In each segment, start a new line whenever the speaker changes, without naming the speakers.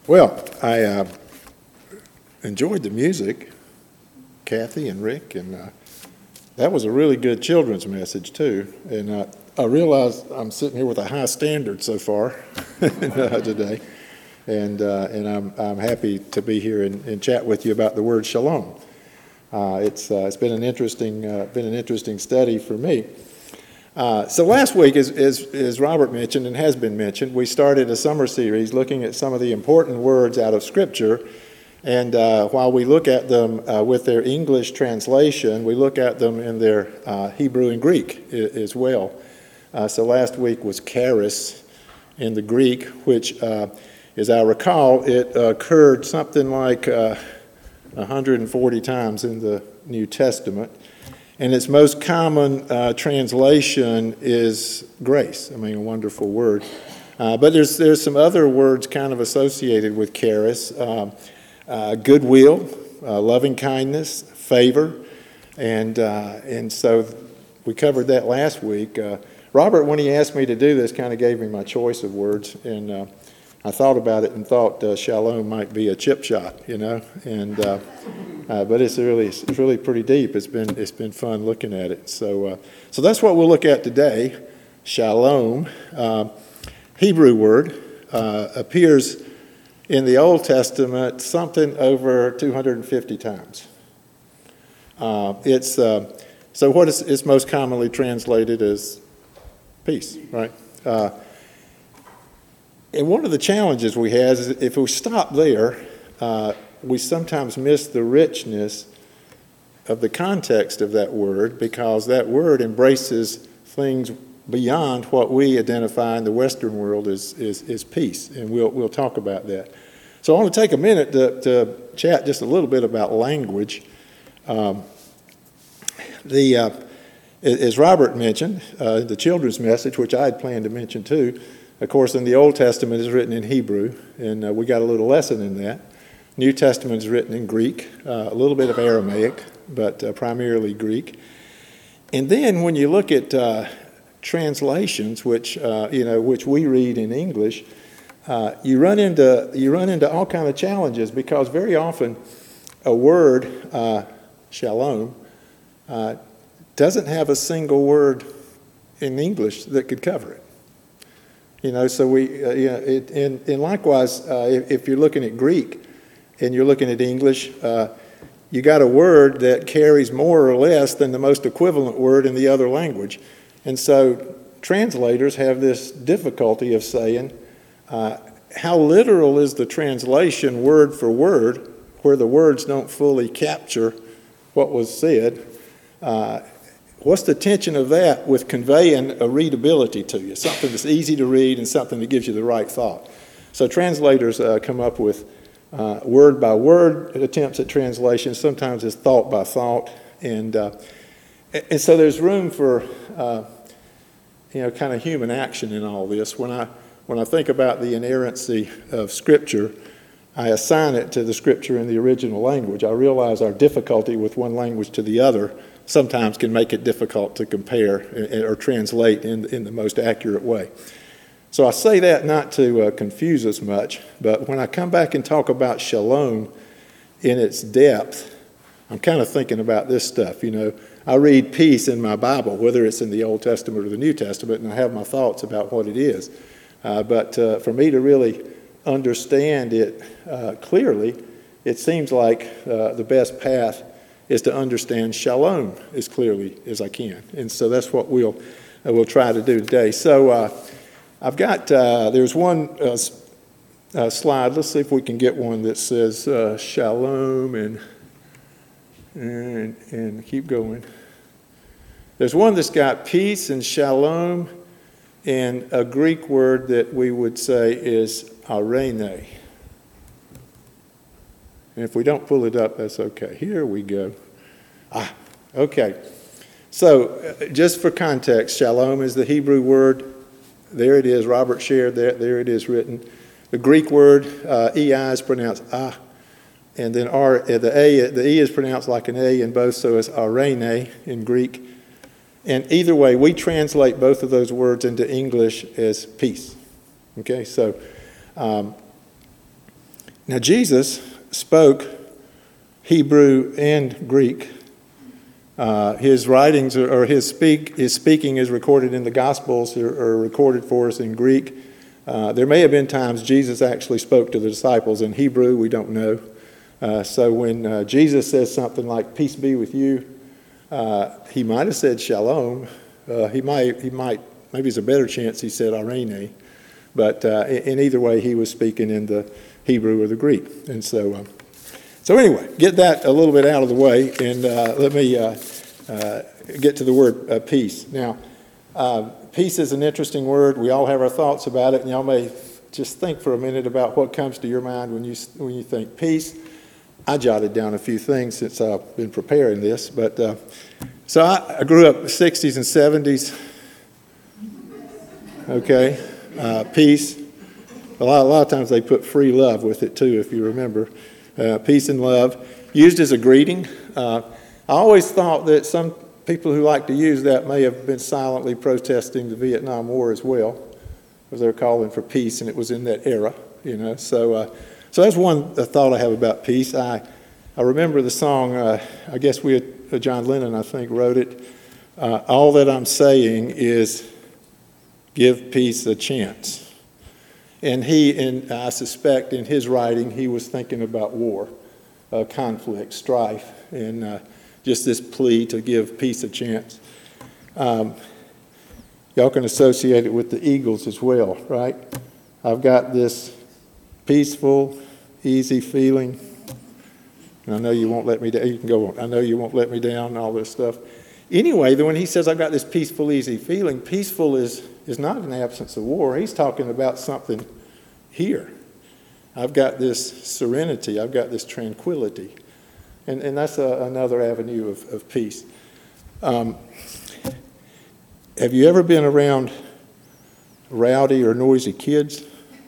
Well, I enjoyed the music, Kathy and Rick, and that was a really good children's message too. And I realize I'm sitting here with a high standard so far today, and I'm happy to be here and chat with you about the word shalom. It's been an interesting study for me. So last week, as Robert mentioned and has been mentioned, we started a summer series looking at some of the important words out of Scripture. And while we look at them with their English translation, we look at them in their Hebrew and Greek as well. So last week was charis in the Greek, which, as I recall, it occurred something like 140 times in the New Testament. And its most common translation is grace. I mean, a wonderful word. But there's some other words kind of associated with charis. Goodwill, loving kindness, favor. And so we covered that last week. Robert, when he asked me to do this, kind of gave me my choice of words. And I thought about it and thought shalom might be a chip shot, you know. And but it's really pretty deep. It's been fun looking at it. So that's what we'll look at today. Shalom, Hebrew word, appears in the Old Testament something over 250 times. So what is it's most commonly translated as peace, right? And one of the challenges we have is if we stop there, we sometimes miss the richness of the context of that word, because that word embraces things beyond what we identify in the Western world as peace, and we'll talk about that. So I want to take a minute to chat just a little bit about language. As Robert mentioned, the children's message, which I had planned to mention too, of course, in the Old Testament is written in Hebrew, and we got a little lesson in that. New Testament is written in Greek, a little bit of Aramaic, but primarily Greek. And then when you look at translations, which we read in English, you run into all kind of challenges, because very often a word, shalom, doesn't have a single word in English that could cover it. You know, so and likewise, if you're looking at Greek and you're looking at English, you got a word that carries more or less than the most equivalent word in the other language. And so translators have this difficulty of saying, how literal is the translation word for word, where the words don't fully capture what was said? What's the tension of that with conveying a readability to you, something that's easy to read and something that gives you the right thought? So translators come up with word by word attempts at translation. Sometimes it's thought by thought, and so there's room for kind of human action in all this. When I think about the inerrancy of Scripture, I assign it to the Scripture in the original language. I realize our difficulty with one language to the other sometimes can make it difficult to compare or translate in the most accurate way. So I say that not to confuse us much, but when I come back and talk about shalom in its depth, I'm kind of thinking about this stuff. You know, I read peace in my Bible, whether it's in the Old Testament or the New Testament, and I have my thoughts about what it is. But for me to really understand it clearly, it seems like the best path is to understand shalom as clearly as I can. And so that's what we'll try to do today. So I've got, there's one slide. Let's see if we can get one that says shalom and keep going. There's one that's got peace and shalom and a Greek word that we would say is arene. And if we don't pull it up, that's okay. Here we go. Okay. So just for context, shalom is the Hebrew word. There it is. Robert shared that. There it is written. The Greek word, ei, is pronounced ah. And then the E is pronounced like an A in both, so it's arene in Greek. And either way, we translate both of those words into English as peace. Okay, so Now, Jesus spoke Hebrew and Greek. His writings or his speaking is recorded in the Gospels or recorded for us in Greek. There may have been times Jesus actually spoke to the disciples in Hebrew. We don't know. So when Jesus says something like "Peace be with you," he might have said "Shalom." He might. Maybe it's a better chance he said "Irene." But in either way, he was speaking in the Hebrew or the Greek. And so anyway, get that a little bit out of the way, and let me get to the word peace. Now, peace is an interesting word. We all have our thoughts about it, and y'all may just think for a minute about what comes to your mind when you think peace. I jotted down a few things since I've been preparing this, but so I grew up in the 60s and 70s. Okay, peace. A lot of times they put free love with it too, if you remember. Peace and love, used as a greeting. I always thought that some people who like to use that may have been silently protesting the Vietnam War as well, because they're calling for peace, and it was in that era, you know. So that's one thought I have about peace. I remember the song. I guess John Lennon, I think, wrote it. All that I'm saying is, give peace a chance. And I suspect in his writing, he was thinking about war, conflict, strife, and just this plea to give peace a chance. Y'all can associate it with the Eagles as well, right? I've got this peaceful, easy feeling. And I know you won't let me down. You can go on. I know you won't let me down and all this stuff. Anyway, when he says I've got this peaceful, easy feeling, peaceful is not an absence of war. He's talking about something here. I've got this serenity. I've got this tranquility. And that's another avenue of peace. Have you ever been around rowdy or noisy kids?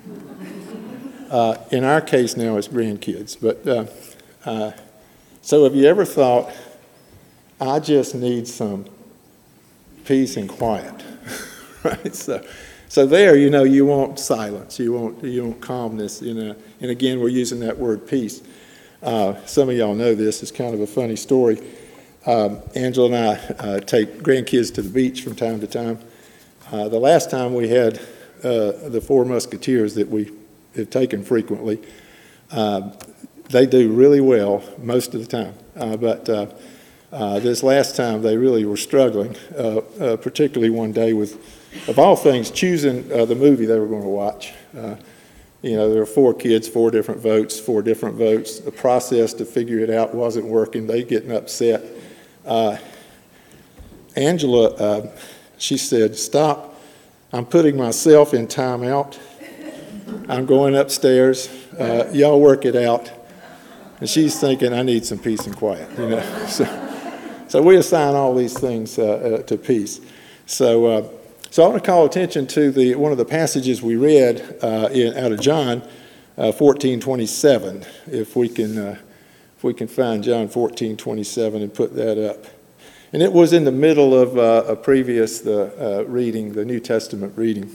In our case now, it's grandkids. But so have you ever thought, I just need some peace and quiet? Right? So there, you want silence, you want calmness, and again, we're using that word peace. Some of y'all know this. It's kind of a funny story. Angela and I take grandkids to the beach from time to time. The last time we had the Four Musketeers that we have taken frequently. They do really well most of the time, but this last time they really were struggling, particularly one day with, of all things, choosing the movie they were going to watch. There were 4 kids, 4 different votes. The process to figure it out wasn't working. They getting upset. Angela, she said, "Stop. I'm putting myself in timeout. I'm going upstairs. Y'all work it out." And she's thinking, I need some peace and quiet. So we assign all these things to peace. So I want to call attention to one of the passages we read out of John 14:27. If we can find John 14:27 and put that up. And it was in the middle of a previous reading, the New Testament reading.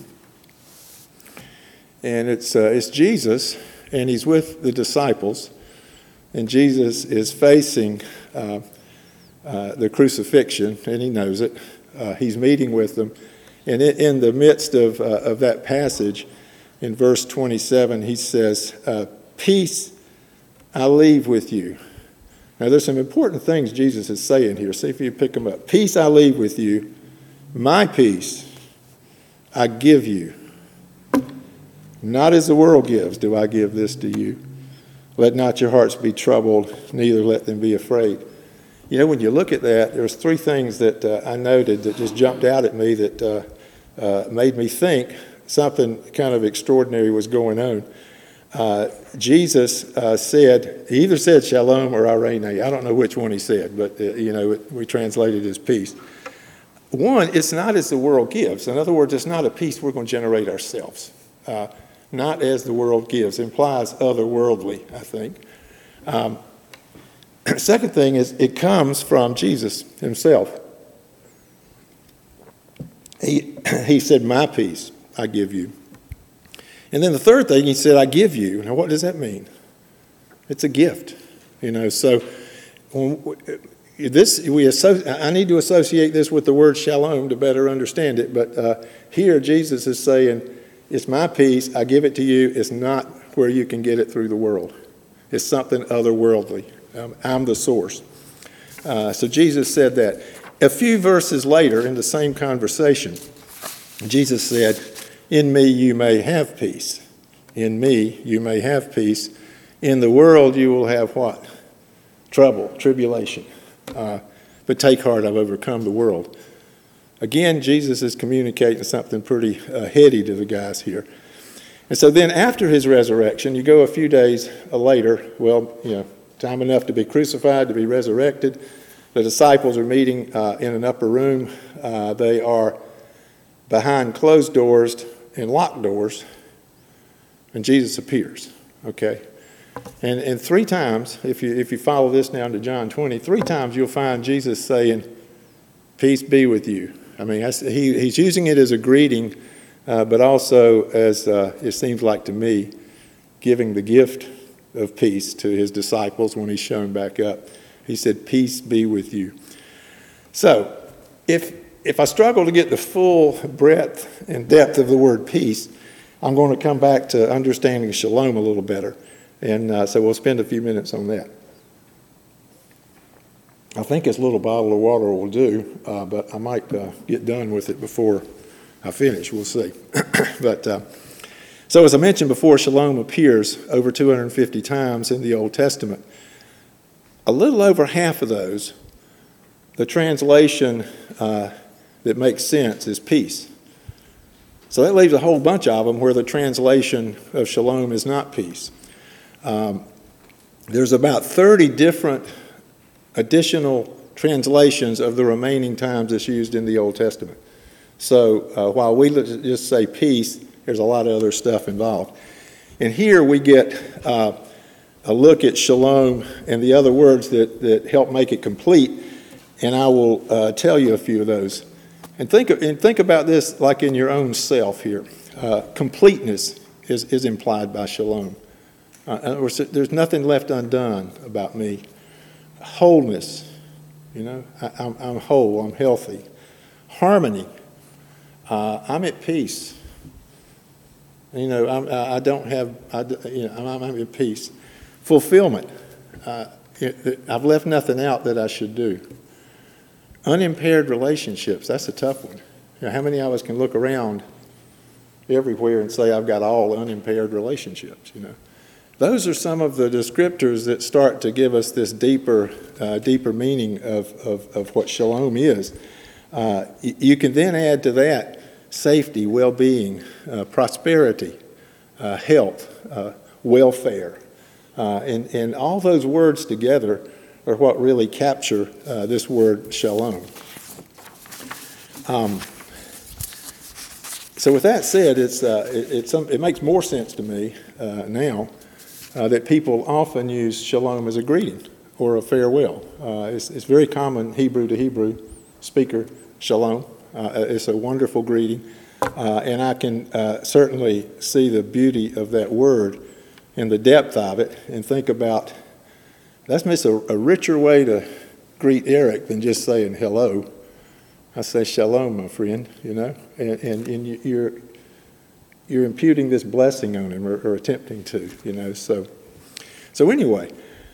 And it's Jesus, and he's with the disciples, and Jesus is facing the crucifixion, and he knows it. He's meeting with them. And in the midst of that passage, in verse 27, he says, "Peace I leave with you." Now, there's some important things Jesus is saying here. See if you pick them up. "Peace I leave with you. My peace I give you. Not as the world gives do I give this to you. Let not your hearts be troubled, neither let them be afraid." When you look at that, there's 3 things that I noted that just jumped out at me that made me think something kind of extraordinary was going on. Jesus said, he either said shalom or irene. I don't know which one he said, but we translate it as peace. One, it's not as the world gives. In other words, it's not a peace we're going to generate ourselves. Not as the world gives. Implies otherworldly, I think. Second thing is it comes from Jesus himself. He said, "My peace I give you." And then the third thing, he said, "I give you." Now, what does that mean? It's a gift, So when I need to associate this with the word shalom to better understand it. But here Jesus is saying, it's my peace. I give it to you. It's not where you can get it through the world. It's something otherworldly. I'm the source. So Jesus said that. A few verses later in the same conversation, Jesus said, in me you may have peace. In me you may have peace. In the world you will have what? Trouble, tribulation. But take heart, I've overcome the world. Again, Jesus is communicating something pretty heady to the guys here. And so then after his resurrection, you go a few days later, time enough to be crucified, to be resurrected. The disciples are meeting in an upper room. They are behind closed doors and locked doors, and Jesus appears, okay? And 3 times, if you follow this down to John 20, 3 times you'll find Jesus saying, peace be with you. I mean, he's using it as a greeting, but also as, it seems like to me, giving the gift of peace to his disciples when he's shown back up. He said, peace be with you. So, if I struggle to get the full breadth and depth of the word peace, I'm going to come back to understanding shalom a little better. And so we'll spend a few minutes on that. I think this little bottle of water will do, but I might get done with it before I finish. We'll see. So as I mentioned before, shalom appears over 250 times in the Old Testament. A little over half of those, the translation that makes sense is peace. So that leaves a whole bunch of them where the translation of shalom is not peace. There's about 30 different additional translations of the remaining times it's used in the Old Testament. So while we just say peace, there's a lot of other stuff involved. And here we get a look at shalom and the other words that help make it complete, and I will tell you a few of those. And think about this like in your own self here. Completeness is implied by shalom. In other words, there's nothing left undone about me. Wholeness, I'm whole, I'm healthy. Harmony, I'm at peace. I'm at peace. Fulfillment, I've left nothing out that I should do. Unimpaired relationships, that's a tough one. How many of us can look around everywhere and say, I've got all unimpaired relationships, Those are some of the descriptors that start to give us this deeper meaning of what shalom is. You can then add to that safety, well-being, prosperity, health, welfare. And all those words together are what really capture this word shalom. So with that said, it makes more sense to me now that people often use shalom as a greeting or a farewell. It's very common Hebrew to Hebrew speaker, shalom. It's a wonderful greeting. And I can certainly see the beauty of that word and the depth of it and think about, that's a richer way to greet Eric than just saying hello. I say shalom, my friend, and you're imputing this blessing on him or attempting to, So anyway,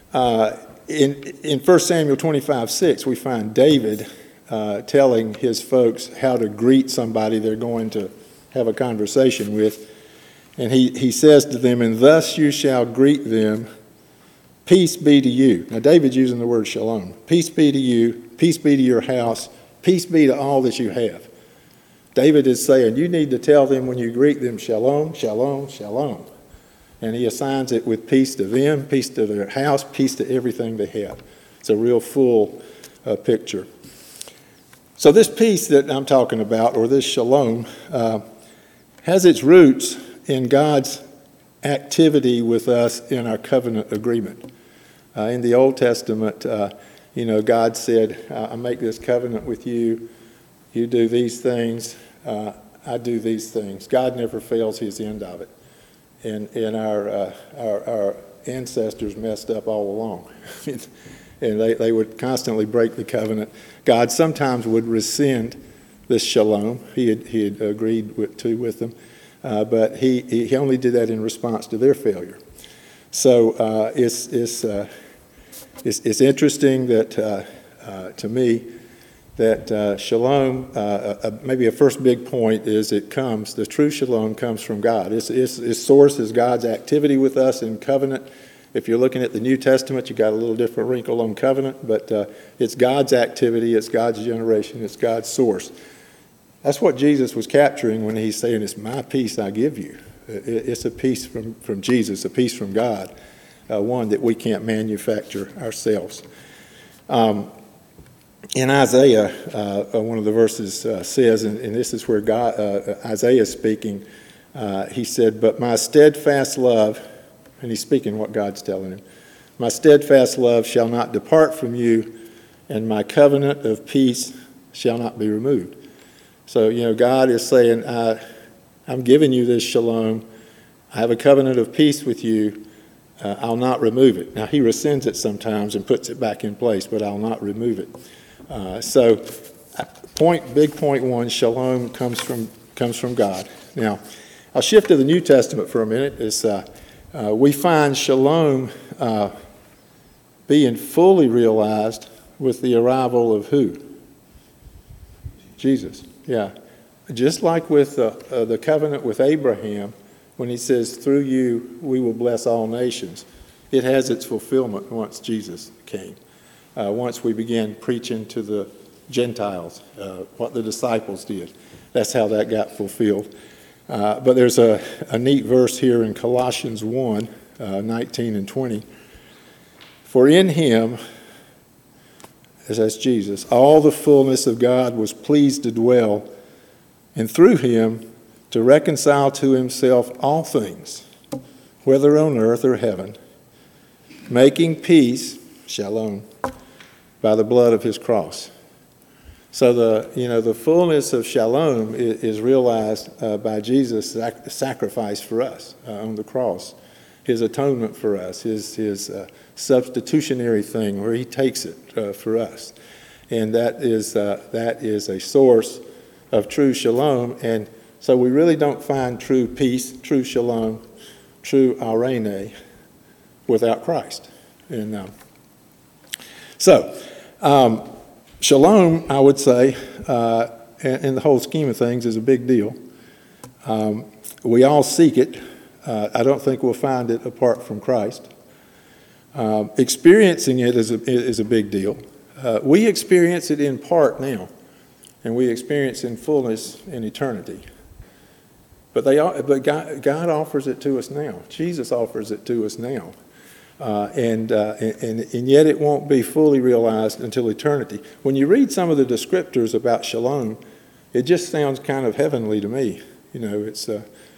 in 1 Samuel 25:6, we find David telling his folks how to greet somebody they're going to have a conversation with. And he says to them, and thus you shall greet them, peace be to you. Now David's using the word shalom. Peace be to you, peace be to your house, peace be to all that you have. David is saying, you need to tell them when you greet them, shalom, shalom, shalom. And he assigns it with peace to them, peace to their house, peace to everything they have. It's a real full picture. So this peace that I'm talking about, or this shalom, has its roots in God's activity with us in our covenant agreement. In the Old Testament, God said, I make this covenant with you. You do these things, I do these things. God never fails his end of it. And ancestors messed up all along. And they would constantly break the covenant. God sometimes would rescind this shalom. He had agreed with them, but he only did that in response to their failure. So it's interesting that to me that shalom, maybe a first big point is the true shalom comes from God. Its source is God's activity with us in covenant. If you're looking at the New Testament, you got a little different wrinkle on covenant, but it's God's activity, it's God's generation, it's God's source. That's what Jesus was capturing when he's saying, it's my peace I give you. It's a peace from Jesus, a peace from God, one that we can't manufacture ourselves. In Isaiah, one of the verses says, and this is where Isaiah is speaking, he said, but my steadfast love, and he's speaking what God's telling him, my steadfast love shall not depart from you, and my covenant of peace shall not be removed. So, God is saying, I'm giving you this shalom. I have a covenant of peace with you. I'll not remove it. Now, he rescinds it sometimes and puts it back in place, but I'll not remove it. Big point one, shalom comes from God. Now, I'll shift to the New Testament for a minute. We find shalom being fully realized with the arrival of who? Jesus. Yeah. Just like with the covenant with Abraham, when he says, through you we will bless all nations, it has its fulfillment once Jesus came. Once we began preaching to the Gentiles, what the disciples did. That's how that got fulfilled. But there's a neat verse here in Colossians 1, 19 and 20. For in him, that's Jesus, all the fullness of God was pleased to dwell, and through him to reconcile to himself all things, whether on earth or heaven, making peace, shalom, by the blood of his cross. So the fullness of shalom is realized by Jesus' sacrifice for us on the cross, his atonement for us, his substitutionary thing where he takes it for us, and that is a source of true shalom. And so we really don't find true peace, true shalom, true irene without Christ. And shalom, I would say, in the whole scheme of things, is a big deal. We all seek it. I don't think we'll find it apart from Christ. Experiencing it is a big deal. We experience it in part now, and we experience in fullness in eternity. But God offers it to us now. Jesus offers it to us now. And yet it won't be fully realized until eternity. When you read some of the descriptors about shalom, it just sounds kind of heavenly to me. It's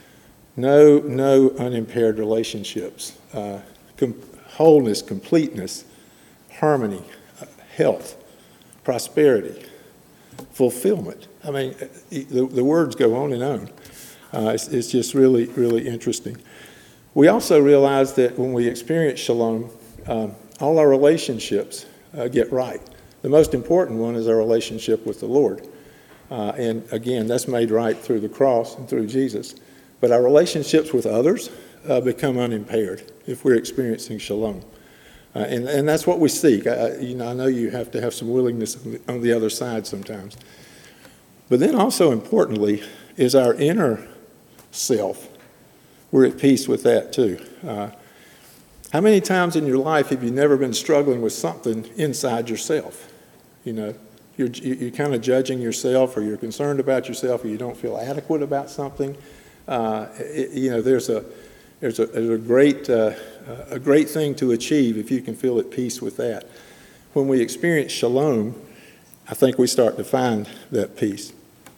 no unimpaired relationships, wholeness, completeness, harmony, health, prosperity, fulfillment. I mean, the words go on and on. It's just really, really interesting. We also realize that when we experience shalom, all our relationships get right. The most important one is our relationship with the Lord. And again, that's made right through the cross and through Jesus. But our relationships with others become unimpaired if we're experiencing shalom. And that's what we seek. I know you have to have some willingness on the other side sometimes. But then also importantly is our inner self. We're at peace with that too. How many times in your life have you never been struggling with something inside yourself? You're kind of judging yourself, or you're concerned about yourself, or you don't feel adequate about something. There's a great thing to achieve if you can feel at peace with that. When we experience shalom, I think we start to find that peace.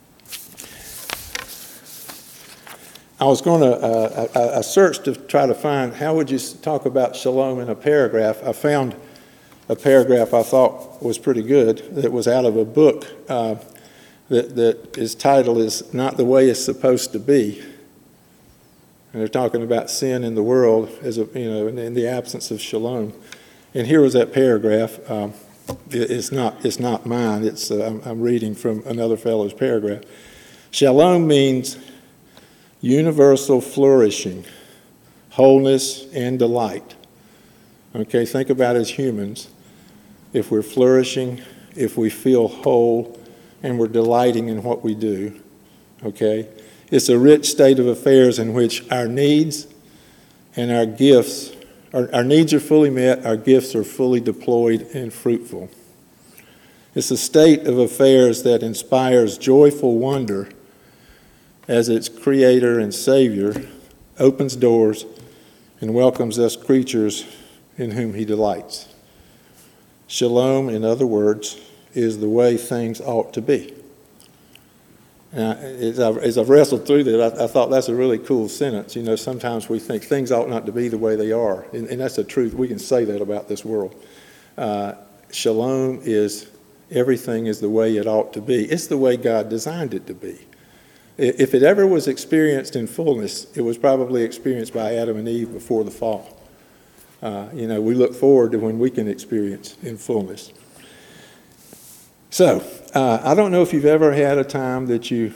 I searched to try to find how would you talk about shalom in a paragraph. I found a paragraph I thought was pretty good that was out of a book that its title is Not the Way It's Supposed to Be. And they're talking about sin in the world as in the absence of shalom. And here was that paragraph. It's not mine. I'm reading from another fellow's paragraph. Shalom means universal flourishing, wholeness, and delight. Okay, think about as humans, if we're flourishing, if we feel whole, and we're delighting in what we do, okay? It's a rich state of affairs in which our needs and our gifts, our needs are fully met, our gifts are fully deployed and fruitful. It's a state of affairs that inspires joyful wonder as its creator and savior opens doors and welcomes us creatures in whom he delights. Shalom, in other words, is the way things ought to be. Now, as I've wrestled through that, I thought that's a really cool sentence. You know, sometimes we think things ought not to be the way they are, and that's the truth. We can say that about this world. Shalom is everything is the way it ought to be. It's the way God designed it to be. If it ever was experienced in fullness, it was probably experienced by Adam and Eve before the fall. We look forward to when we can experience in fullness. So, I don't know if you've ever had a time that you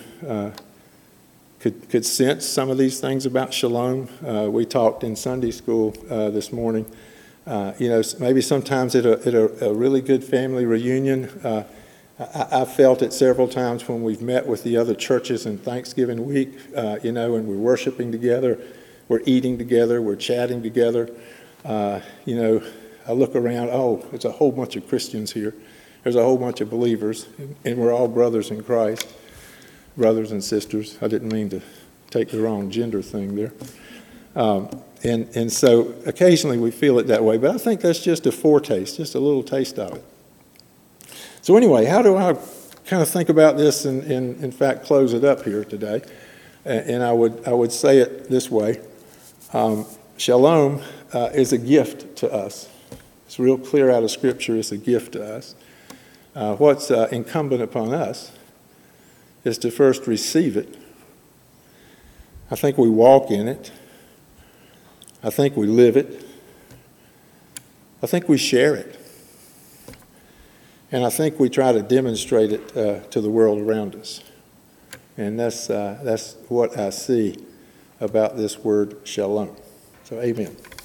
could sense some of these things about shalom. We talked in Sunday school this morning. Maybe sometimes at a really good family reunion, I've felt it several times when we've met with the other churches in Thanksgiving week, and we're worshiping together, we're eating together, we're chatting together. I look around, it's a whole bunch of Christians here. There's a whole bunch of believers, and we're all brothers in Christ, brothers and sisters. I didn't mean to take the wrong gender thing there. And so occasionally we feel it that way, but I think that's just a foretaste, just a little taste of it. So anyway, how do I kind of think about this and in fact close it up here today? And I would say it this way. Shalom is a gift to us. It's real clear out of Scripture. It's a gift to us. What's incumbent upon us is to first receive it. I think we walk in it. I think we live it. I think we share it. And I think we try to demonstrate it to the world around us. And that's what I see about this word shalom. So amen.